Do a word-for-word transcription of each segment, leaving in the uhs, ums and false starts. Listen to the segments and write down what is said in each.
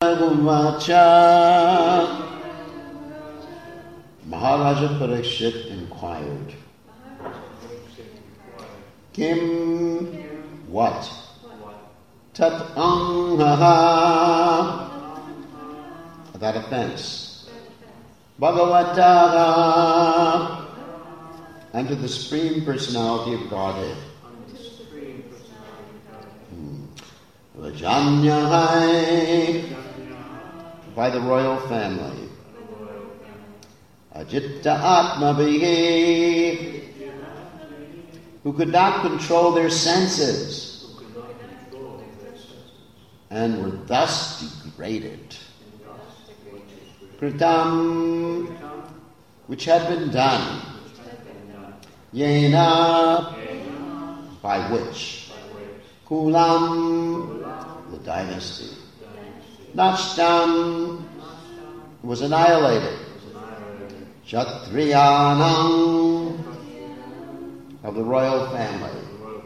Uvacha. Maharaja Parikshit inquired, Kim, what? Tat anghaha, that offense. Bhagavataha, and to the Supreme Personality of Godhead. Vajanyahai, by the royal family. Ajitta Atmabhihi, who could not control their senses and were thus degraded. Kritam, which had been done. Yena, by which. Kulam, the dynasty. Nashtam, was annihilated. Kshatriyanam, of the royal family.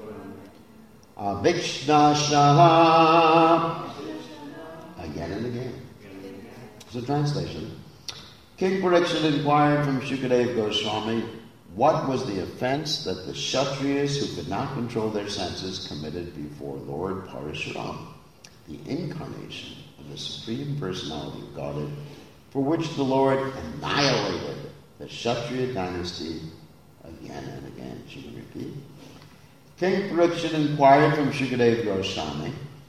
Avikshnashaha, again and again. It's a translation. King Parikshit inquired from Shukadeva Goswami, what was the offense that the Kshatriyas who could not control their senses committed before Lord Parashuram, the incarnation of the Supreme Personality of Godhead, for which the Lord annihilated the Kshatriya dynasty again and again. She can repeat. King Parikshit inquired from Shukadeva Goswami,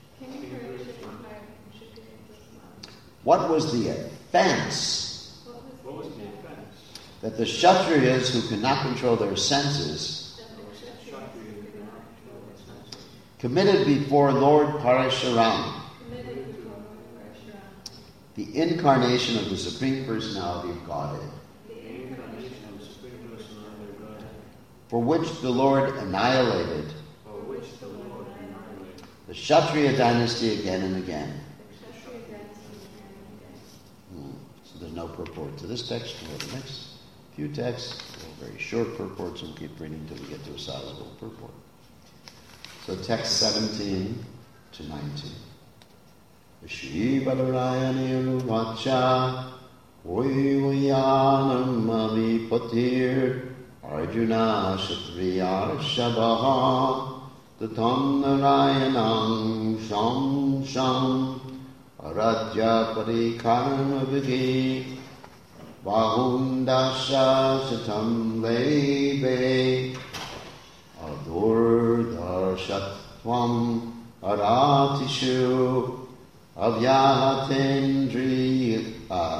what was the offense that the Kshatriyas who could not control their senses committed before Lord Parashuram, the incarnation of the Supreme Personality of Godhead, for which the Lord annihilated the Kshatriya dynasty again and again. Hmm. So there's no purport to this text. We'll go to the next few texts. They're very short purports, and we'll keep reading until we get to a sizable purport. So text seventeen to nineteen. Shri Badarayani Uvacha Oivayanam Avipatir Arjuna Kshatriya Shabaha Tatam Narayanam Sham Sham Aradya Parikarma Vidhi Vahundasha Satam Lebe Adur Darshatvam Aratishu Avyahatendri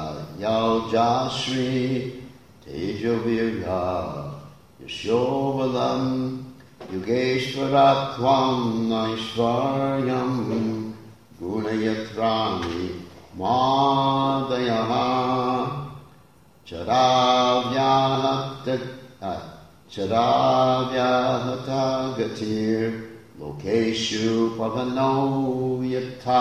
Yaljashri Tejovirya Yashovalam Yugeshwaratvam Naishvaryam Gunayatrami Madayaha Charavyahata Gatir Lokeshu Pavano Yata.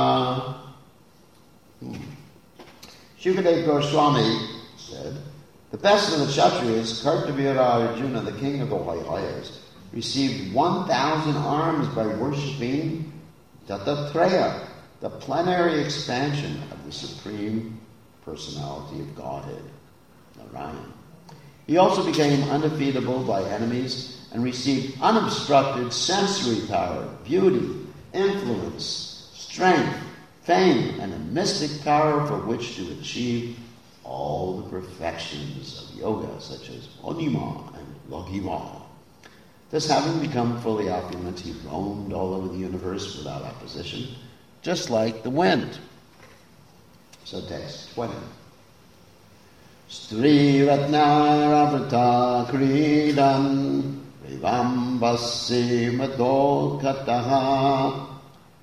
Shukadeva Goswami said, the best of the Kshatriyas, Kartavira Arjuna, the king of the Vaihayas, received one thousand arms by worshipping Dattatreya, the plenary expansion of the Supreme Personality of Godhead, Narayan. He also became undefeatable by enemies and received unobstructed sensory power, beauty, influence, strength, fame, and a mystic power for which to achieve all the perfections of yoga, such as Onima and Logiva. Thus, having become fully opulent, he roamed all over the universe without opposition, just like the wind. So text twenty. Stri Ratnaravrata Kridan Vivambasi Madokataha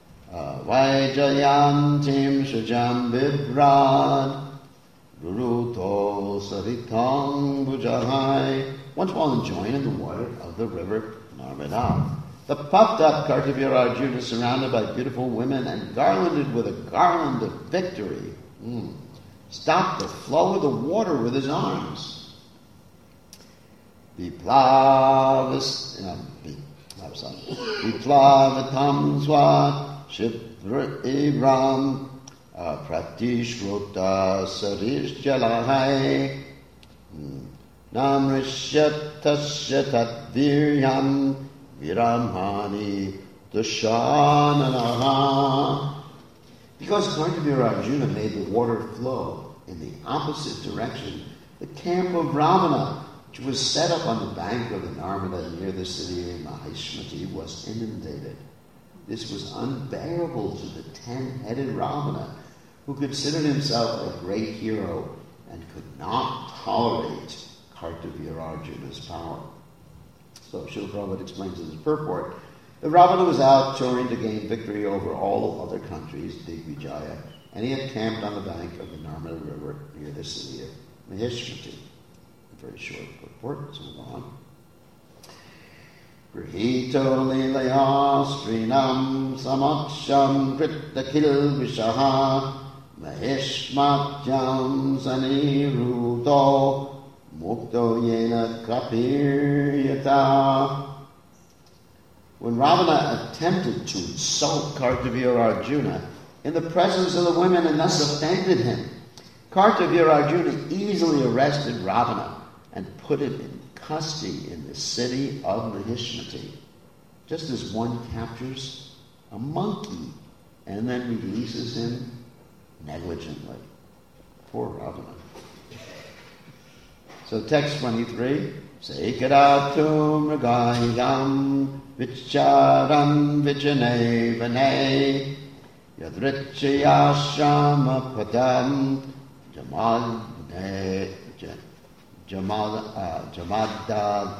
Vaijayantim Shujam Vibrad Ruruto Saritang Bujahai. Once while enjoying in the water of the river Narmada, the puffed up Kartavira Arjuna, surrounded by beautiful women and garlanded with a garland of victory, mm, stopped the flow of the water with his arms. Viplavas, Viplavatam Swa Shivra Ibram Pratishruta Sarish Jalahai Namrishyat Tasyatat Viryam Viramhani Dushananaha. Because Kartavira Arjuna made the water flow in the opposite direction, the camp of Ravana, which was set up on the bank of the Narmada near the city of Mahishmati, was inundated. This was unbearable to the ten-headed Ravana, who considered himself a great hero and could not tolerate Kartavira Arjuna's power. So Srila Prabhupada explains in his purport that Ravana was out touring to gain victory over all other countries, Digvijaya, and he had camped on the bank of the Narmada River near the city of Mahishmati. A very short purport, so move on. Grihito lilaya strinam samaksham kritakil vishaha mahishmatyam saniruto mukto yena kapiryata. When Ravana attempted to insult Kartavira Arjuna in the presence of the women and thus offended him, Kartavira Arjuna easily arrested Ravana and put him in custody in the city of Mahishmati, just as one captures a monkey and then releases him negligently. Poor Ravana. So text twenty-three, Sekadatum Ragayam Vicharam Vichane Vane Yadrichayashama Padam Jamal Jamal Jamada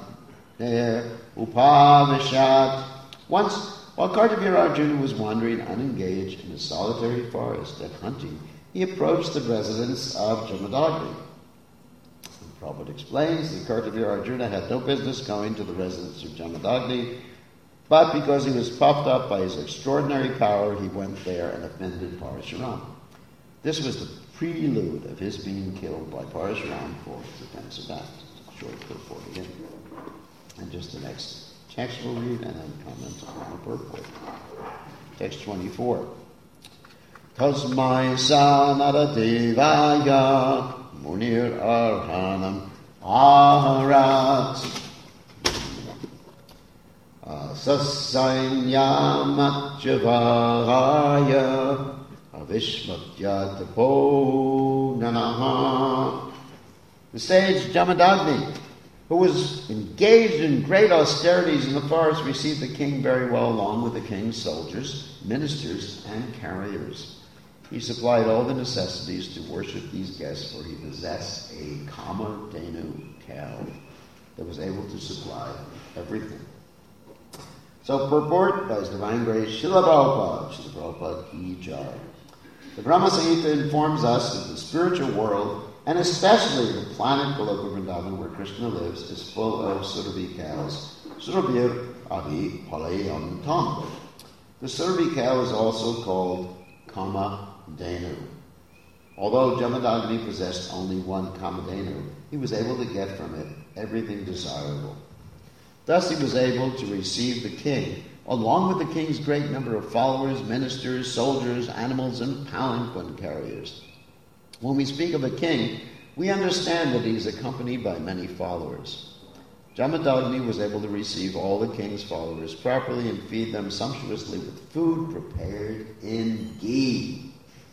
Upavishat. Once, while Kartavira Arjuna was wandering unengaged in a solitary forest and hunting, he approached the residence of Jamadagni. Prabhupada explains that Kartavira Arjuna had no business going to the residence of Jamadagni, but because he was puffed up by his extraordinary power, he went there and offended Parashuram. This was the prelude of his being killed by Parashuram for his offense of that. Short purport again. And just the next text we'll read and then comment on the purport. Text twenty-four. Tasmai sanara devaya munir arhanam aharat sasainyamachavahaya avishmatyatapo nanaha. The sage Jamadagni, who was engaged in great austerities in the forest, received the king very well, along with the king's soldiers, ministers, and carriers. He supplied all the necessities to worship these guests, for he possessed a Kamadhenu cow that was able to supply everything. So purport by His Divine Grace, Srila Prabhupada, Srila Prabhupada Ki Jai. The Brahma Samhita informs us that the spiritual world, and especially the planet Goloka Vrindavan, where Krishna lives, is full of Surabhi cows. Surabhir Avi Palayam Tam. The Surabhi cow is also called Kamadhenu. Although Jamadagni possessed only one Kamadhenu, he was able to get from it everything desirable. Thus he was able to receive the king, along with the king's great number of followers, ministers, soldiers, animals, and palanquin carriers. When we speak of a king, we understand that he is accompanied by many followers. Jamadagni was able to receive all the king's followers properly and feed them sumptuously with food prepared in ghee.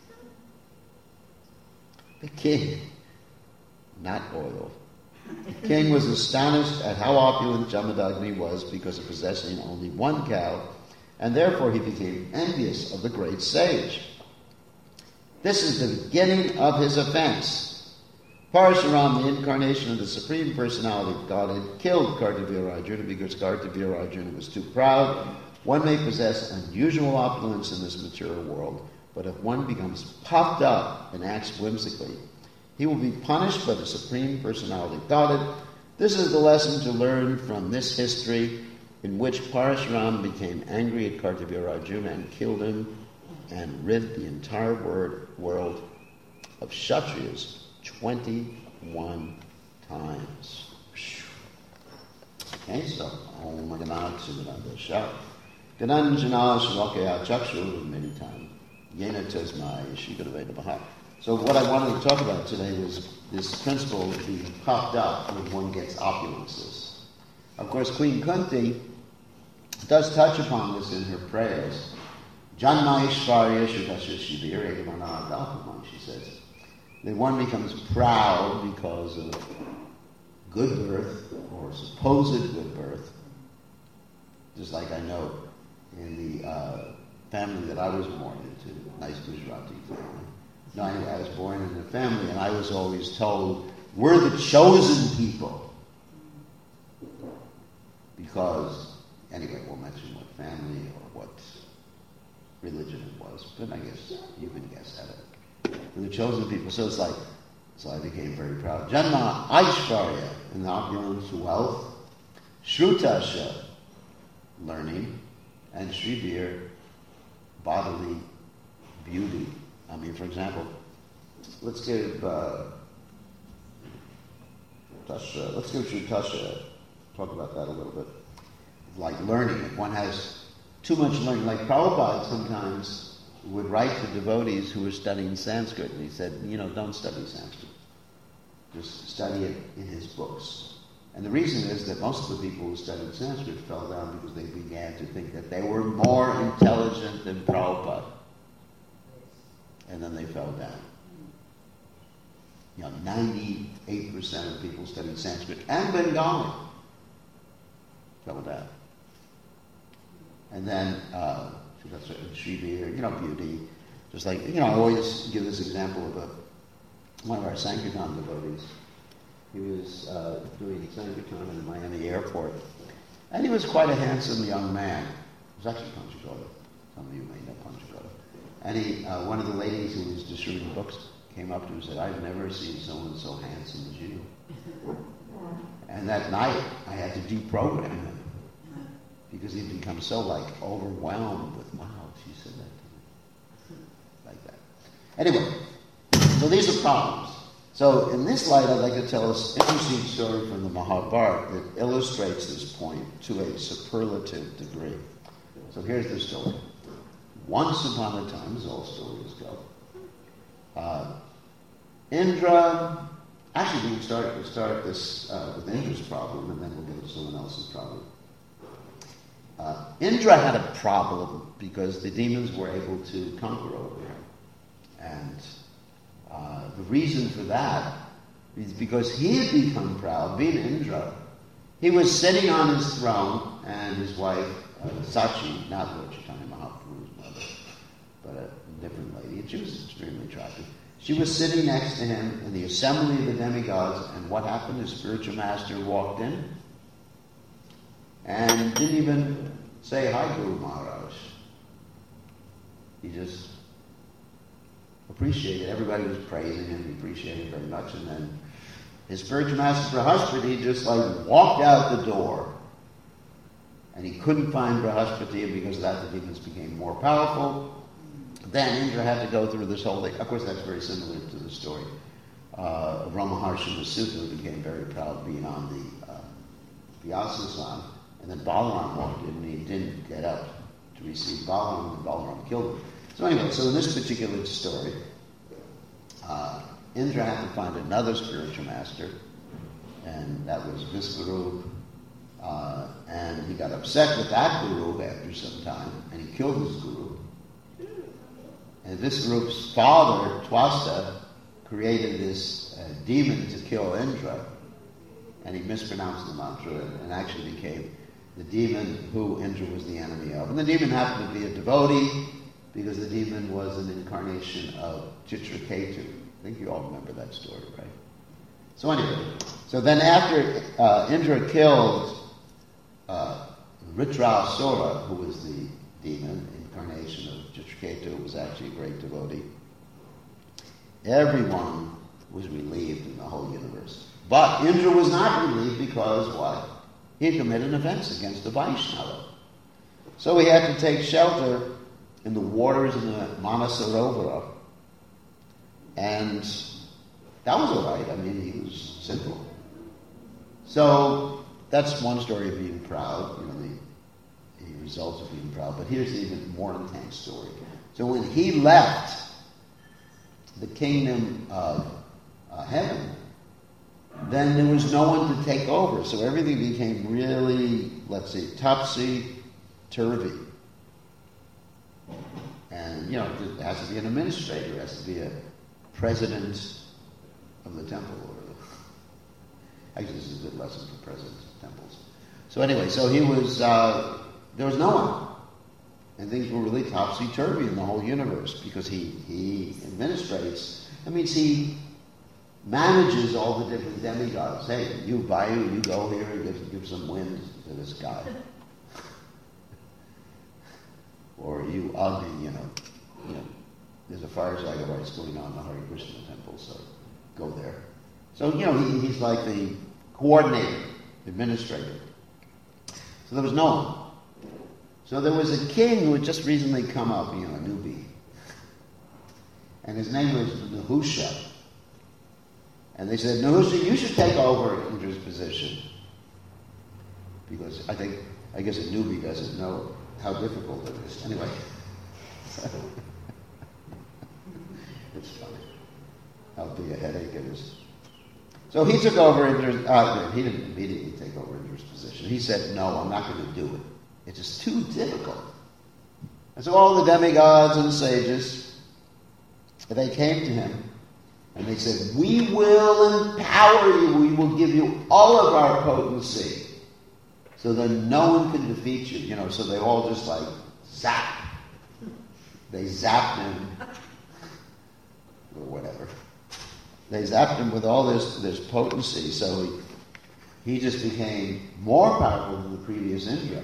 The king, not oil. The king was astonished at how opulent Jamadagni was because of possessing only one cow, and therefore he became envious of the great sage. This is the beginning of his offense. Parashuram, the incarnation of the Supreme Personality of Godhead, killed Kartavira Arjuna because Kartavira Arjuna was too proud. One may possess unusual opulence in this material world, but if one becomes puffed up and acts whimsically, he will be punished by the Supreme Personality of Godhead. This is the lesson to learn from this history in which Parashuram became angry at Kartavira Arjuna and killed him and rid the entire word, world of Kshatriyas twenty-one times. Okay, so Om Ganat Sugadandasha Gananjana Shavakaya Chakshu many times. Yena Tezma Yeshigaveda Baha. So what I wanted to talk about today was this principle being puffed up when one gets opulences. Of course, Queen Kunti does touch upon this in her prayers. Janma Ishvarya Shukasha Shibir Egamana Adalpaman, she says. That one becomes proud because of good birth or supposed good birth. Just like I know in the uh, family that I was born into, nice Gujarati family. No, anyway, I was born in a family, and I was always told, we're the chosen people. Because, anyway, we'll mention what family or what religion it was, but I guess you can guess at it. We're the chosen people, so it's like, so I became very proud. Janma Aishvarya, in the opulence, wealth. Shrutasha, learning. And Shrivir, bodily beauty. I mean, for example, let's give uh, Tasha, let's give Tasha, talk about that a little bit. Like learning, if one has too much learning, like Prabhupada sometimes would write to devotees who were studying Sanskrit, and he said, you know, don't study Sanskrit. Just study it in his books. And the reason is that most of the people who studied Sanskrit fell down because they began to think that they were more intelligent than Prabhupada. And then they fell down. You know, ninety-eight percent of people studying Sanskrit and Bengali fell down. And then, uh, Shrivir, you know, beauty. Just like, you know, I always give this example of a, one of our Sankirtan devotees. He was uh, doing Sankirtan in the Miami airport. And he was quite a handsome young man. He was actually Panchagota. Some of you may know Panchagota. And he, uh, one of the ladies who was distributing books came up to him and said, I've never seen someone so handsome as you. And that night, I had to deprogram him because he'd become so, like, overwhelmed with, wow, she said that to me. Like that. Anyway, so these are problems. So in this light, I'd like to tell us an interesting story from the Mahabharata that illustrates this point to a superlative degree. So here's the story. Once upon a time, as all stories go, uh, Indra, actually we can start, we'll start this uh, with Indra's problem, and then we'll go to someone else's problem. Uh, Indra had a problem because the demons were able to conquer over him. And uh, the reason for that is because he had become proud, being Indra. He was sitting on his throne, and his wife, uh, Sachi, not Lord Chaitanya Mahaprabhu's mother, but a different lady, and she was extremely attractive. She was sitting next to him in the assembly of the demigods, and what happened? His spiritual master walked in and didn't even say, hi, Guru Maharaj. He just appreciated. Everybody was praising him. He appreciated it very much. And then his spiritual master, Brahaspati, just like walked out the door. And he couldn't find Brahaspati, and because of that, the demons became more powerful. Then Indra had to go through this whole thing. Of course, that's very similar to the story uh, of Ramaharshi Masuta, who became very proud being on the uh, Vyasasan. And then Balaram walked in, and he didn't get up to receive Balaram, and Balaram killed him. So anyway, so in this particular story, uh, Indra had to find another spiritual master, and that was Visvarup. Uh, and he got upset with that guru after some time, and he killed his guru. And Visvarup's father, Twasta, created this uh, demon to kill Indra, and he mispronounced the mantra and, and actually became the demon who Indra was the enemy of. And the demon happened to be a devotee, because the demon was an incarnation of Chitraketu. I think you all remember that story, right? So anyway, so then after uh, Indra killed uh, Ritrasura, who was the demon incarnation of Chitraketu, who was actually a great devotee, everyone was relieved in the whole universe. But Indra was not relieved because what? He had committed an offense against the Vaishnava. So he had to take shelter in the waters in the Manasarovara. And that was all right. I mean, he was simple. So that's one story of being proud, you know, the, the results of being proud. But here's the even more intense story. So when he left the kingdom of uh, heaven, then there was no one to take over. So everything became really, let's see, topsy-turvy. And, you know, there has to be an administrator, there has to be a president of the temple. Or the, actually, this is a good lesson for presidents of temples. So anyway, so he was, uh, there was no one. And things were really topsy-turvy in the whole universe because he, he administrates. That means he manages all the different demigods. Hey, you, Vayu, you go here and give, give some wind to this guy. Or you, Agni, you know, you know, there's a fire sacrifice going on in the Hare Krishna temple, so go there. So, you know, he, he's like the coordinator, administrator. So there was no one. So there was a king who had just recently come up, you know, a newbie. And his name was Nahusha. And they said, Nahusha, you should take over Indra's position. Because I think, I guess a newbie doesn't know how difficult it is. Anyway. It's funny. How big a headache it is. So he took over Indra's, uh, he didn't immediately take over Indra's position. He said, no, I'm not going to do it. It's just too difficult. And so all the demigods and sages, they came to him and they said, we will empower you. We will give you all of our potency so that no one can defeat you. You know, so they all just like zap. They zapped him or whatever. They zapped him with all this, this potency. So he, he just became more powerful than the previous Indra.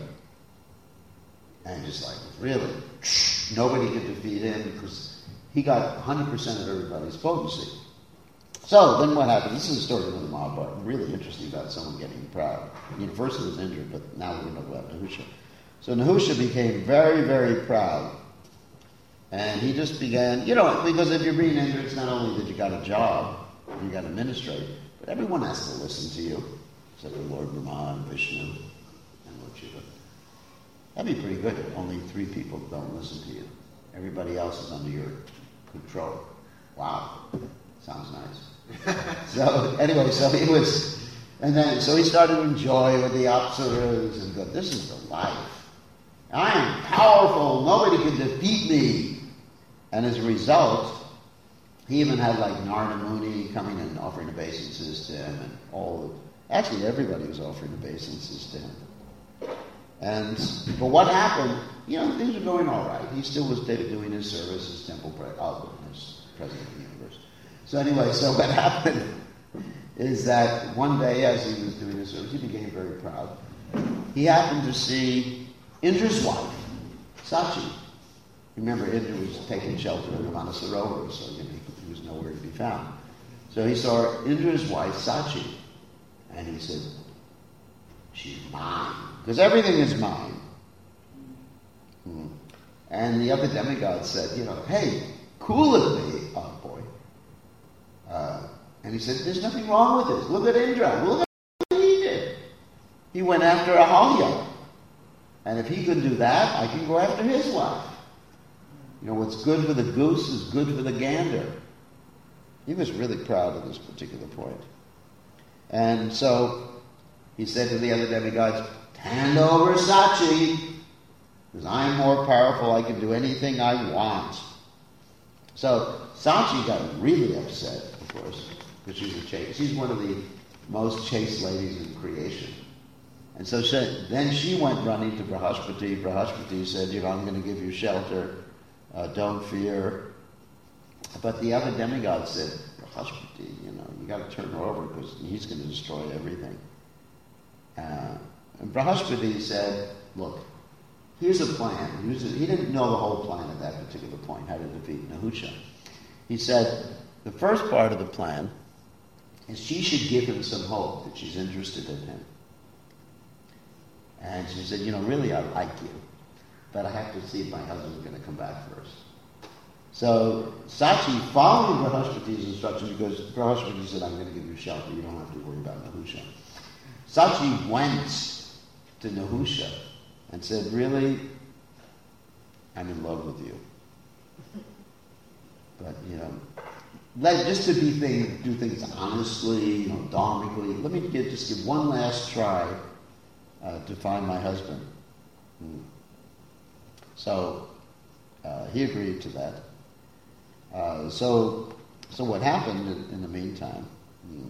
And just like, really, nobody could defeat him because he got one hundred percent of everybody's potency. So then what happened? This is a story of the Mahabharata. Really interesting about someone getting proud. I mean, first it was Indra, but now we're going to know about Nahusha. So Nahusha became very, very proud. And he just began, you know, because if you're being Indra, it's not only that you got a job, you got to administrate, but everyone has to listen to you, except for Lord Brahma and Vishnu and Lord Shiva. That'd be pretty good if only three people don't listen to you. Everybody else is under your control. Wow. Sounds nice. So anyway, so he was, and then, so he started to enjoy with the Apsaras and go, this is the life. I am powerful. Nobody can defeat me. And as a result, he even had like Narada Muni coming and offering obeisances to him, and all of, actually everybody was offering obeisances to him. And, but what happened, you know, things were going all right. He still was doing his service as temple pre- oh, as president of the universe. So anyway, so what happened is that one day as he was doing his service, he became very proud. He happened to see Indra's wife, Sachi. Remember, Indra was taking shelter in the Manasarovar, so you know, he was nowhere to be found. So he saw Indra's wife, Sachi, and he said, she's mine. Because everything is mine. Hmm. And the other demigods said, you know, hey, cool it me, oh boy. Uh, and he said, there's nothing wrong with this. Look at Indra. Look at what he did. He went after Ahalya. And if he could do that, I can go after his wife. You know, what's good for the goose is good for the gander. He was really proud of this particular point. And so he said to the other demigods, hand over Sachi, because I am more powerful, I can do anything I want. So Sachi got really upset, of course, because she's a chaste. She's one of the most chaste ladies in creation. And so she, then she went running to Brahaspati. Brahaspati said, you know, I'm going to give you shelter. Uh, don't fear. But the other demigod said, Brahaspati, you know, you got to turn her over because he's going to destroy everything. Uh, and Brahaspati said, look, here's a plan. He, was, he didn't know the whole plan at that particular point, how to defeat Nahusha. He said, the first part of the plan is she should give him some hope that she's interested in him. And she said, you know, really I like you, but I have to see if my husband's going to come back first. So Sachi, following Brahaspati's instruction, because Brahaspati said, I'm going to give you shelter, you don't have to worry about Nahusha. Sachi went to Nahusha and said, really, I'm in love with you. But, you know, like, just to be thing, do things honestly, you know, dharmically. Let me get, just give one last try uh, to find my husband. Hmm. So uh, he agreed to that. Uh, so, so what happened in, in the meantime hmm,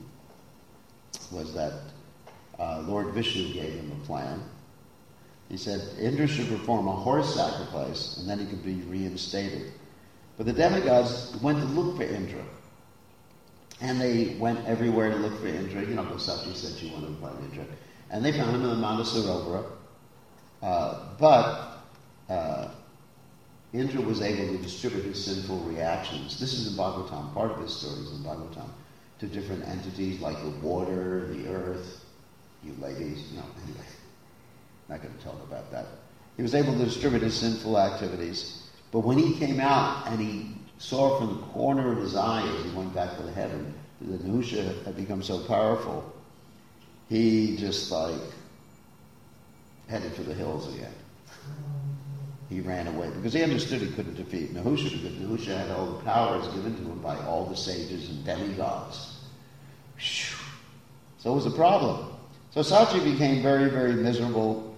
was that uh, Lord Vishnu gave him a plan. He said Indra should perform a horse sacrifice, and then he could be reinstated. But the demigods went to look for Indra. And they went everywhere to look for Indra. You know, Vasachi said she wanted to find Indra. And they found him in the Mount of Sarovara. Uh, but uh, Indra was able to distribute his sinful reactions. This is in Bhagavatam. Part of this story is in Bhagavatam. To different entities like the water, the earth, you ladies. No, anyway. Not going to talk about that. He was able to distribute his sinful activities. But when he came out and he saw from the corner of his eye as he went back to the heaven that Nahusha had become so powerful, he just like headed for the hills again. He ran away because he understood he couldn't defeat Nahusha because Nahusha had all the powers given to him by all the sages and demigods. So it was a problem. So Sachi became very, very miserable,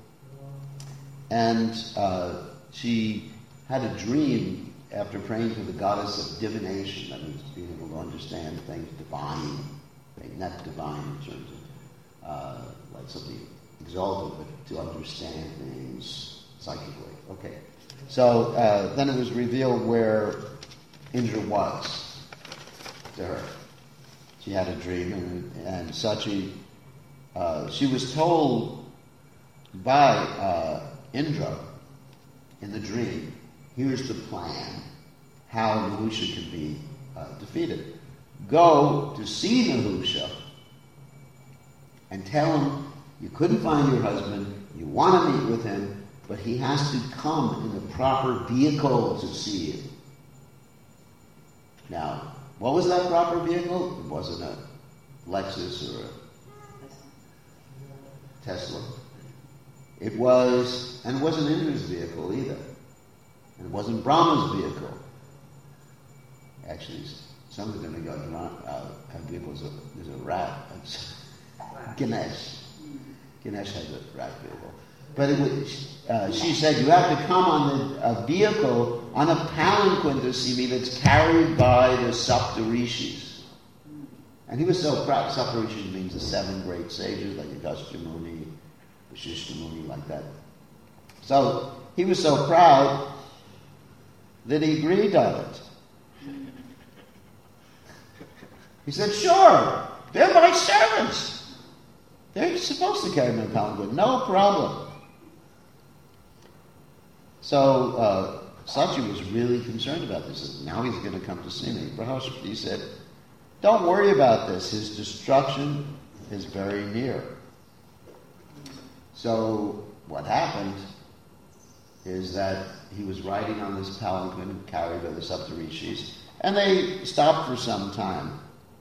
and uh, she had a dream after praying to the goddess of divination. That means being able to understand things divine, not divine in terms of uh, like something exalted, but to understand things psychically. Okay. So uh, then it was revealed where Indra was to her. She had a dream, and, and Sachi, uh, she was told by uh, Indra in the dream, here's the plan, how Nahusha can be uh, defeated. Go to see Nahusha and tell him you couldn't find your husband, you want to meet with him, but he has to come in the proper vehicle to see you. Now, what was that proper vehicle? It wasn't a Lexus or a Tesla. It was, and it wasn't Indra's vehicle either. And it wasn't Brahma's vehicle. Actually, some of them got uh, have vehicles. There's a rat. Ganesh. Ganesh has a rat vehicle. But it was, uh, she said, you have to come on a, a vehicle, on a palanquin to see me that's carried by the Saptarishis. And he was so proud. Saptarishis means the seven great sages, like Agastya Muni, Vashishta Muni, like that. So he was so proud that he agreed on it. He said, sure, they're my servants. They're supposed to carry my palanquin, no problem. So uh, Sachi was really concerned about this. Now he's going to come to see me. Brahaspati said, don't worry about this. His destruction is very near. So what happened is that he was riding on this palanquin carried by the Saptarishis, and they stopped for some time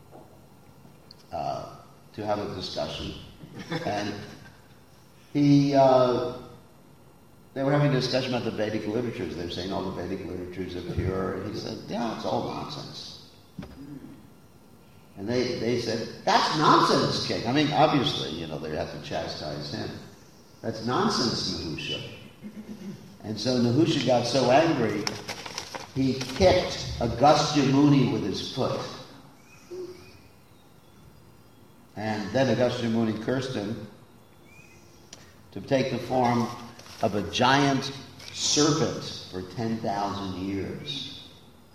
uh, to have a discussion. And he... Uh, They were having a discussion about the Vedic literatures. They were saying all the Vedic literatures are pure. And he said, yeah, it's all nonsense. And they, they said, that's nonsense, king. I mean, obviously, you know, they have to chastise him. That's nonsense, Nahusha. And so Nahusha got so angry, he kicked Agastya Muni with his foot. And then Agastya Muni cursed him to take the form of a giant serpent for ten thousand years.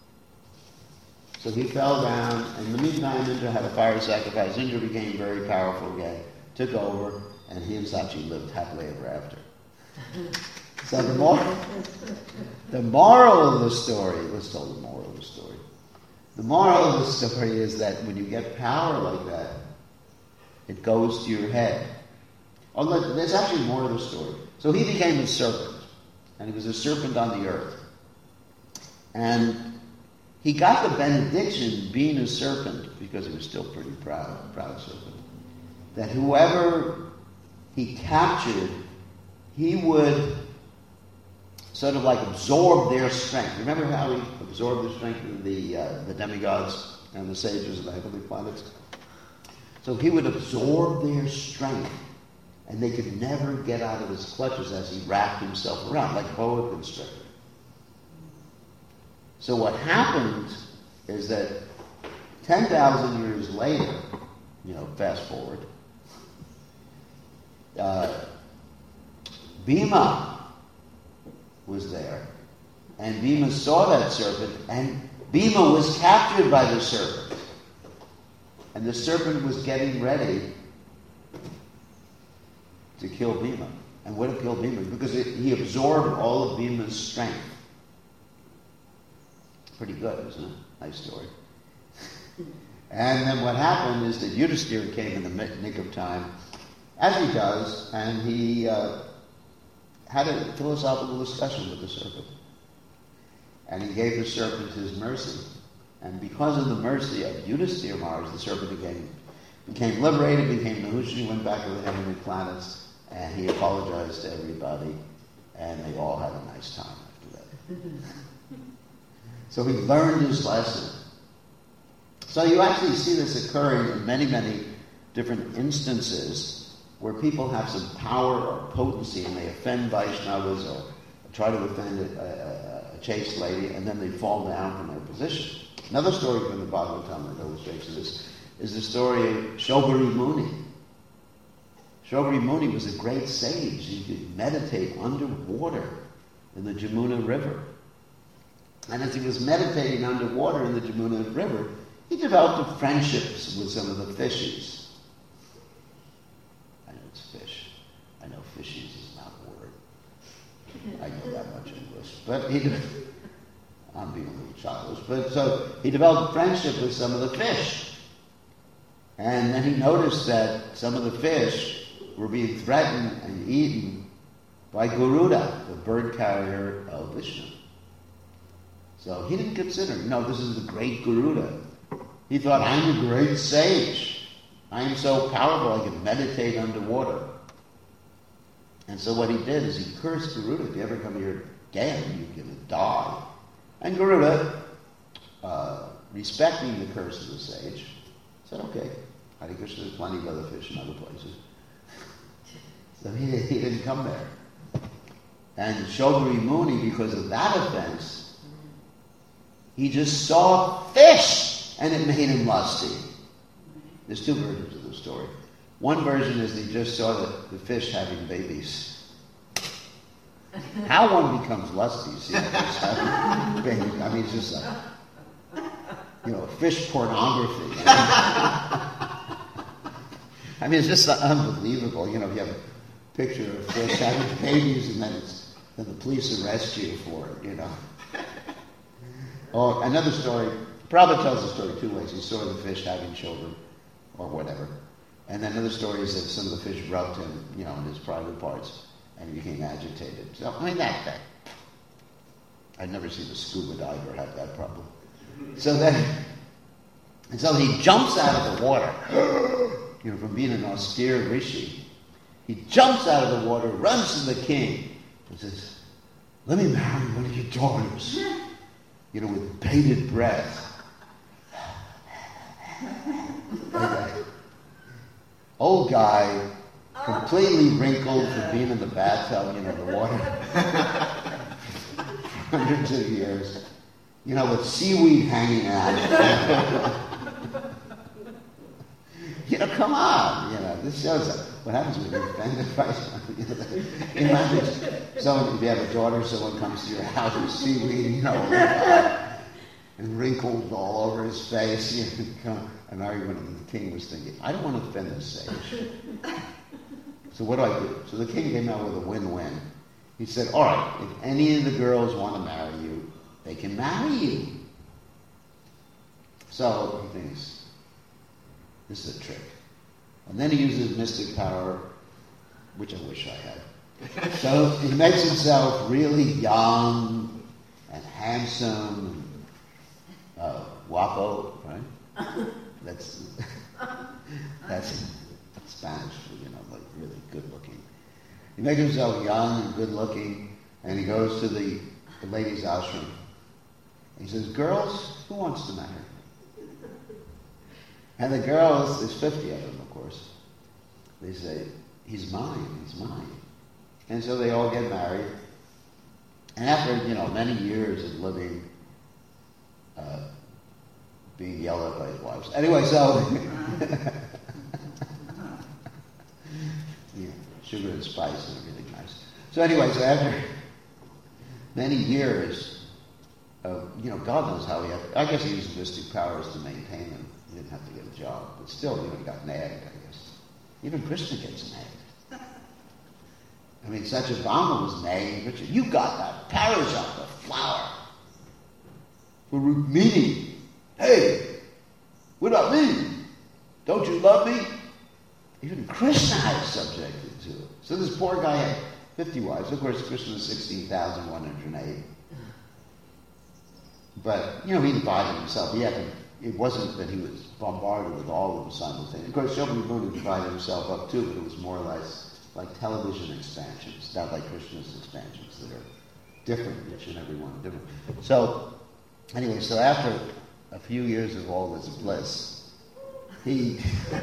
So he fell down, and in the meantime, Indra had a fire sacrifice. Indra became very powerful again, took over, and he and Sachi lived happily ever after. So the moral, the moral of the story, let's tell the moral of the story. The moral of the story is that when you get power like that, it goes to your head. Oh, look, there's actually more of the story. So he became a serpent, and he was a serpent on the earth. And he got the benediction, being a serpent, because he was still pretty proud, proud serpent, that whoever he captured, he would sort of like absorb their strength. Remember how he absorbed the strength of the, uh, the demigods and the sages of the heavenly planets? So he would absorb their strength, and they could never get out of his clutches as he wrapped himself around, like a boa constrictor. So what happened is that ten thousand years later, you know, fast forward, uh, Bhima was there, and Bhima saw that serpent, and Bhima was captured by the serpent. And the serpent was getting ready to kill Bhima. And would have killed Bhima because it, he absorbed all of Bhima's strength. Pretty good, isn't it? Nice story. And then what happened is that Yudhisthira came in the nick of time, as he does, and he uh, had a philosophical discussion with the serpent. And he gave the serpent his mercy. And because of the mercy of Yudhisthira Maharaj, the serpent became, became liberated, became Nahushri, went back to the heavenly planets, and he apologized to everybody, and they all had a nice time after that. So he learned his lesson. So you actually see this occurring in many, many different instances where people have some power or potency and they offend Vaishnavas or try to offend a, a, a chaste lady, and then they fall down from their position. Another story from the Bhagavatam that illustrates this is the story of Shobhari Muni. Shobhari Muni was a great sage. He could meditate underwater in the Jamuna River. And as he was meditating underwater in the Jamuna River, he developed a friendships with some of the fishes. I know it's fish. I know fishies is not a word. I know that much English. But he did. I'm being a little childish, but so he developed a friendship with some of the fish. And then he noticed that some of the fish were being threatened and eaten by Garuda, the bird carrier of Vishnu. So he didn't consider, no, this is the great Garuda. He thought, I'm a great sage. I am so powerful I can meditate underwater. And so what he did is he cursed Garuda. If you ever come here again, you're going to die. And Garuda, uh, respecting the curse of the sage, said, okay, Hare Krishna, there's plenty of other fish in other places. So he, he didn't come there. And Shobhari Muni, because of that offense, he just saw fish, and it made him lusty. There's two versions of the story. One version is he just saw the, the fish having babies. How one becomes lusty, see, just having babies. I mean, it's just like, you know, fish pornography. You know? I mean, it's just unbelievable. You know, you have a picture of fish having babies, and then it's, then the police arrest you for it. You know. Or another story. Prabhupada tells the story two ways. He saw the fish having children, or whatever. And then another story is that some of the fish rubbed him, you know, in his private parts, and he became agitated. So, I mean, that, that. I've never seen a scuba diver have that problem. So then, and so he jumps out of the water, you know, from being an austere rishi. He jumps out of the water, runs to the king, and says, let me marry one of your daughters, you know, with bated breath. Okay. Old guy, completely wrinkled from being in the bathtub, you know, the water, hundreds of years, you know, with seaweed hanging out. You know, come on, you know, this shows what happens when you're offended by something. You know, imagine someone, if you have a daughter, someone comes to your house with seaweed, you know, and wrinkled all over his face, you know, an argument, and the king was thinking, I don't want to offend this sage. So what do I do? So the king came out with a win-win. He said, all right, if any of the girls want to marry you, they can marry you. So he thinks, this is a trick. And then he uses mystic power, which I wish I had. So he makes himself really young and handsome, and, uh, guapo, right? That's that's Spanish for, you know, like really good looking. He makes himself young and good looking, And he goes to the, the ladies' ashram. He says, girls, who wants to marry? And the girls, there's fifty of them, of course. They say, he's mine, he's mine. And so they all get married. And after, you know, many years of living, uh, being yelled at by his wives. Anyway, so... yeah, sugar and spice and everything nice. So anyway, so after many years of, you know, God knows how he had... I guess he used mystic powers to maintain them. He didn't have to get a job. But still, you know, he got nagged, I guess. Even Krishna gets nagged. I mean, Satyabhama was nagging Krishna. You got that parasat, the flower, for Rukmini. Hey, what about me? Don't you love me? Even Krishna had subjected to it. So this poor guy had fifty wives. Of course, Krishna was sixteen thousand one hundred eight. But, you know, he divided himself. He had to, it wasn't that he was bombarded with all of them simultaneously. Of course, Shobhani Buddha divided himself up too, but it was more or less like television expansions, not like Krishna's expansions that are different, each and every one different. So, anyway, so after a few years of all this bliss, he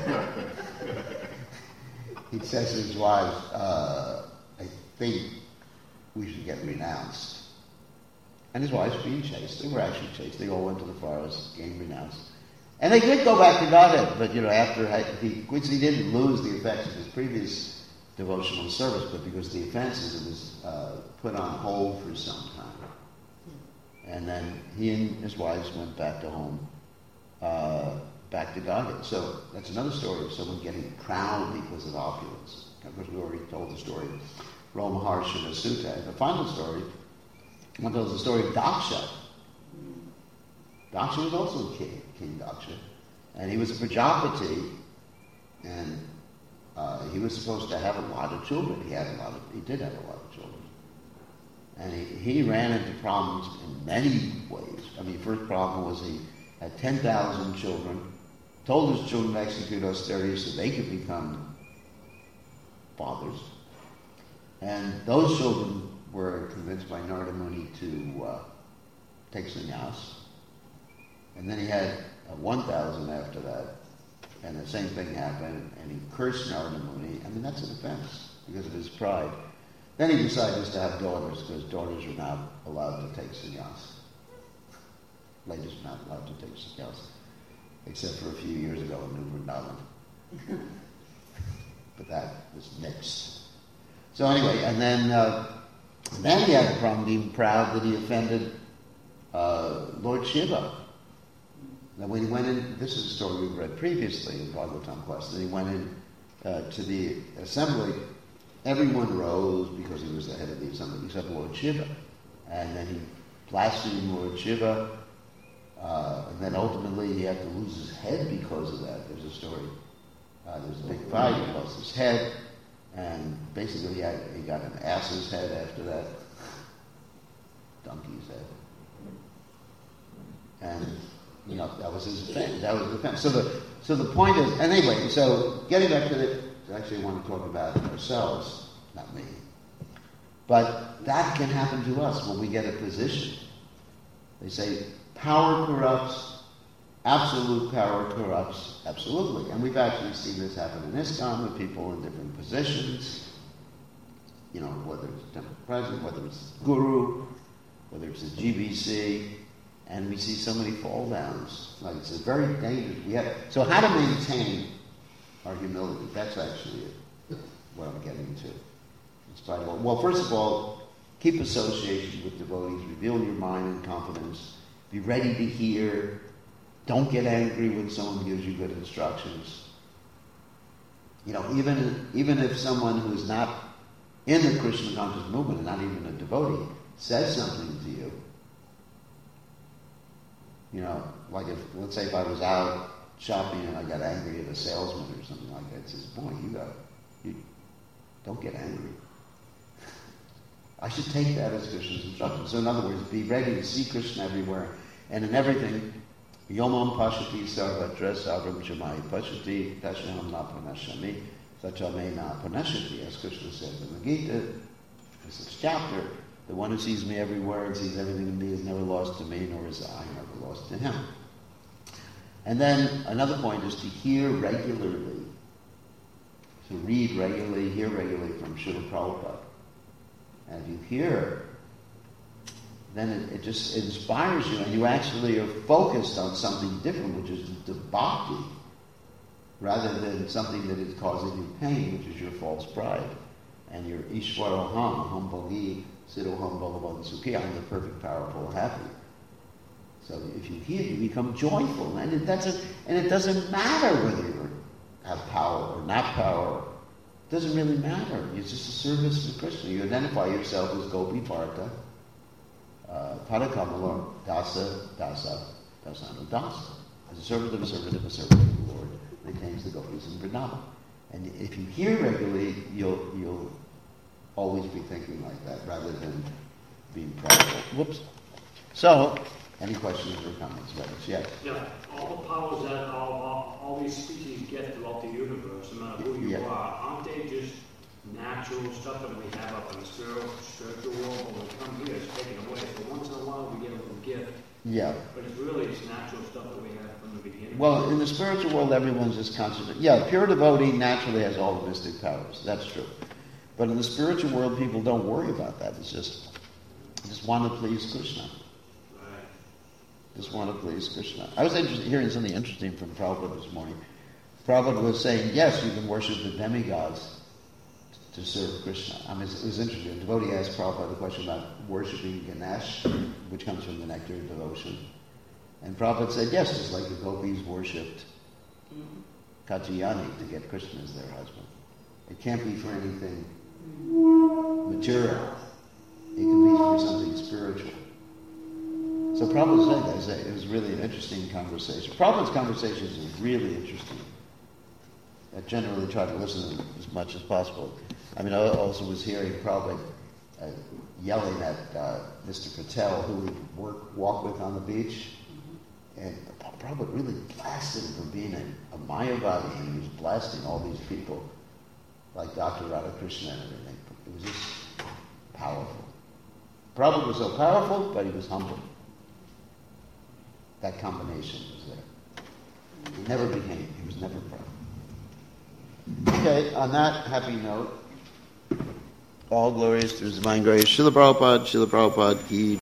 he says to his wife, uh, I think we should get renounced. And his wife's being chased. They were actually chased. They all went to the forest, getting renounced. And they did go back to Godhead, but, you know, after he, which he didn't lose the effects of his previous devotional service, but because the offenses, it was uh, put on hold for some time. And then he and his wives went back to home, uh, back to Godhead. So that's another story of someone getting crowned because of opulence. Of course, we already told the story of Rama Maharshi and Sutta. And the final story, one tells the story of Daksha. Daksha was also a king, King Daksha. And he was a Prajapati, and uh, he was supposed to have a lot of children. He had a lot of, he did have a lot of children. And he, he ran into problems in many ways. I mean, first problem was he had ten thousand children, told his children to execute austerities so they could become fathers. And those children were convinced by Narada Muni to uh, take sannyas. And then he had uh, one thousand after that, and the same thing happened, and he cursed Narada Muni. I mean, that's an offense because of his pride. Then he decided just to have daughters, because daughters are not allowed to take sannyas. Ladies are not allowed to take sannyas, except for a few years ago in New Vrindavan. But that was mixed. So anyway, and then uh, then he had the problem being proud that he offended uh, Lord Shiva. Now when he went in, this is a story we've read previously in Bhagavatam class, that he went in uh, to the assembly. Everyone rose because he was the head of the assembly, except Lord Shiva. And then he blasphemed Lord Shiva, uh, and then ultimately he had to lose his head because of that. There's a story. Uh, there was a big fight, he lost his head, and basically he, had, he got an ass's head after that, donkey's head. And, you know, that was his offense. That was his offense. So the, so the point is, and anyway, so getting back to the, actually I want to talk about ourselves, not me. But that can happen to us when we get a position. They say power corrupts, absolute power corrupts, absolutely. And we've actually seen this happen in ISKCON with people in different positions. You know, whether it's temple president, whether it's guru, whether it's a G B C, and we see so many fall downs. Like it's a very dangerous. We have, so how to maintain our humility? That's actually it, what I'm getting to. In spite of all, well, first of all, keep association with devotees. Reveal your mind and confidence. Be ready to hear. Don't get angry when someone gives you good instructions. You know, even even if someone who is not in the Krishna conscious movement and not even a devotee says something to you. You know, like if, let's say if I was out shopping and I got angry at a salesman or something like that, it says, boy, you got, you don't get angry. I should take that as Krishna's instruction. So in other words, be ready to see Krishna everywhere and in everything. Yomam pashati sarvatra sarvam shamai pashati tashyam na pranashami sachame na pranashati, as Krishna says in the Gita, the sixth chapter. The one who sees me everywhere and sees everything in me is never lost to me, nor is I never lost to him. And then another point is to hear regularly, to read regularly, hear regularly from Srila Prabhupada. And if you hear, then it, it just inspires you, and you actually are focused on something different, which is the bhakti, rather than something that is causing you pain, which is your false pride. And your Ishwaroham, Aham Bhagi, Siddhoham Bhagavan Sukhi, I'm the perfect, powerful, happy. So if you hear, you become joyful, and it doesn't, and it doesn't matter whether you have power or not power. It doesn't really matter. It's just a service to Krishna. You identify yourself as Gopi Bharata, uh, Padakamalor, Dasa, Dasa, Dasana, Dasa. As a servant of a servant of a servant of the Lord, maintains the gopis in Vrindavan. And if you hear regularly, you'll you'll always be thinking like that, rather than being prideful. Whoops. So, any questions or comments about this? Yes? Yeah, all the powers that all, all, all these species get throughout the universe, no matter who you yeah. are, aren't they just natural stuff that we have up in the spiritual, spiritual world? When we come here, it's taken away. So once in a while, we get a little gift. Yeah. But it's really it's natural stuff that we have from the beginning. Well, in the spiritual world, everyone's just conscious. Yeah, pure devotee naturally has all the mystic powers. That's true. But in the spiritual world, people don't worry about that. It's just, just want to please Krishna. Right. Just want to please Krishna. I was interested, hearing something interesting from Prabhupada this morning. Prabhupada was saying, yes, you can worship the demigods to serve Krishna. I mean, it was interesting. A devotee asked Prabhupada the question about worshipping Ganesh, which comes from the nectar of devotion. And Prabhupada said, yes, just like the gopis worshipped Katyayani to get Krishna as their husband. It can't be for anything material. It can be for something spiritual. So Prabhupada said that. It was really an interesting conversation. Prabhupada's conversations are really interesting. I generally try to listen to them as much as possible. I mean, I also was hearing Prabhupada uh, yelling at uh, Mister Patel, who we work, walk with on the beach. And Prabhupada really blasted him for being a, a Mayavadi, and he was blasting all these people like Doctor Radhakrishna and everything. It was just powerful. Prabhupada was so powerful, but he was humble. That combination was there. He never became, he was never proud. Okay, on that happy note, all glories to His divine grace. Srila Prabhupada, Srila Prabhupada, Ki